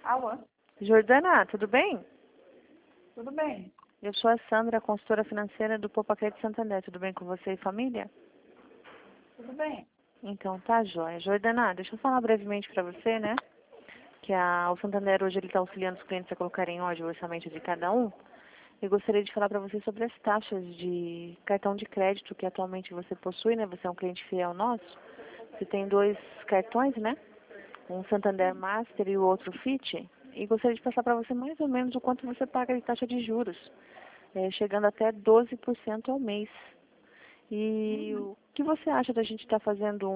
Alô, Jordana, tudo bem? tudo bem? Eu sou a Sandra, consultora financeira do Poupa Crédito Santander. Tudo bem com você e família? Tudo bem. Então, tá jóia. Jordana, deixa eu falar brevemente para você, né? Que o Santander hoje ele está auxiliando os clientes a colocarem em ordem o orçamento de cada um. Eu gostaria de falar para você sobre as taxas de cartão de crédito que atualmente você possui, né? Você é um cliente fiel nosso. Você tem dois cartões, né? Um Santander Master e o outro Fit. E gostaria de passar para você mais ou menos o quanto você paga de taxa de juros, chegando até 12% ao mês. E o que você acha da gente estar fazendo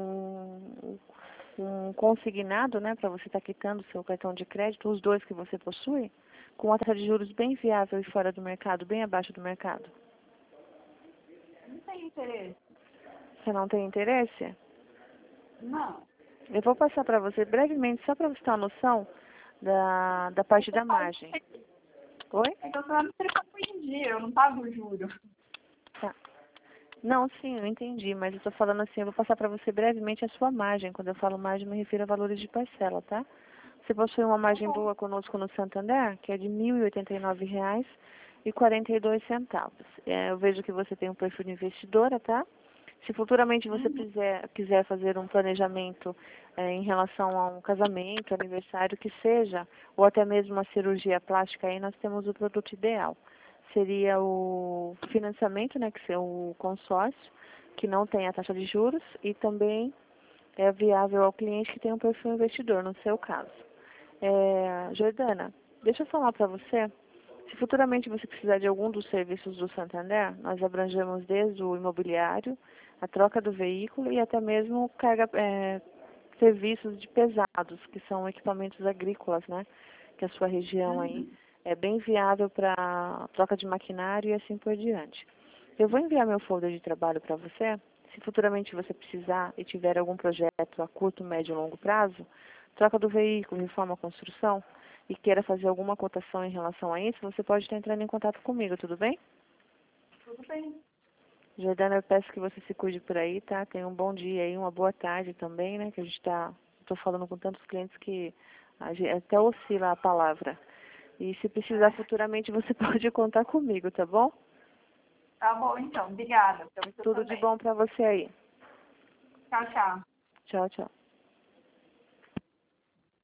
um consignado, né, para você estar quitando o seu cartão de crédito, os dois que você possui, com uma taxa de juros bem viável e fora do mercado, bem abaixo do mercado? Não tem interesse? Você não tem interesse? Não. Eu vou passar para você brevemente, só para você ter uma noção da parte da margem. Oi? É que eu só não sei confundir, eu não pago o juro. Tá. Não, sim, eu entendi, mas eu estou falando assim, eu vou passar para você brevemente a sua margem. Quando eu falo margem, me refiro a valores de parcela, tá? Você possui uma margem boa conosco no Santander, que é de R$ 1.089,42. Eu vejo que você tem um perfil de investidora, tá? Se futuramente você quiser fazer um planejamento em relação a um casamento, aniversário, que seja, ou até mesmo uma cirurgia plástica, aí nós temos o produto ideal. Seria o financiamento, né, que é o consórcio, que não tem a taxa de juros e também é viável ao cliente que tem um perfil investidor, no seu caso. Jordana, deixa eu falar para você, se futuramente você precisar de algum dos serviços do Santander, nós abrangemos desde o imobiliário, a troca do veículo e até mesmo serviços de pesados, que são equipamentos agrícolas, né? Que a sua região aí é bem viável para troca de maquinário e assim por diante. Eu vou enviar meu folder de trabalho para você. Se futuramente você precisar e tiver algum projeto a curto, médio ou longo prazo, troca do veículo, reforma, construção, e queira fazer alguma cotação em relação a isso, você pode estar entrando em contato comigo, tudo bem? Tudo bem. Jordana, eu peço que você se cuide por aí, tá? Tenha um bom dia aí, uma boa tarde também, né? Que a gente tô falando com tantos clientes que até oscila a palavra. E se precisar futuramente, você pode contar comigo, tá bom? Tá bom, então. Obrigada. Então, você Tudo de também. bom pra você aí. Tchau, tchau. Tchau, tchau.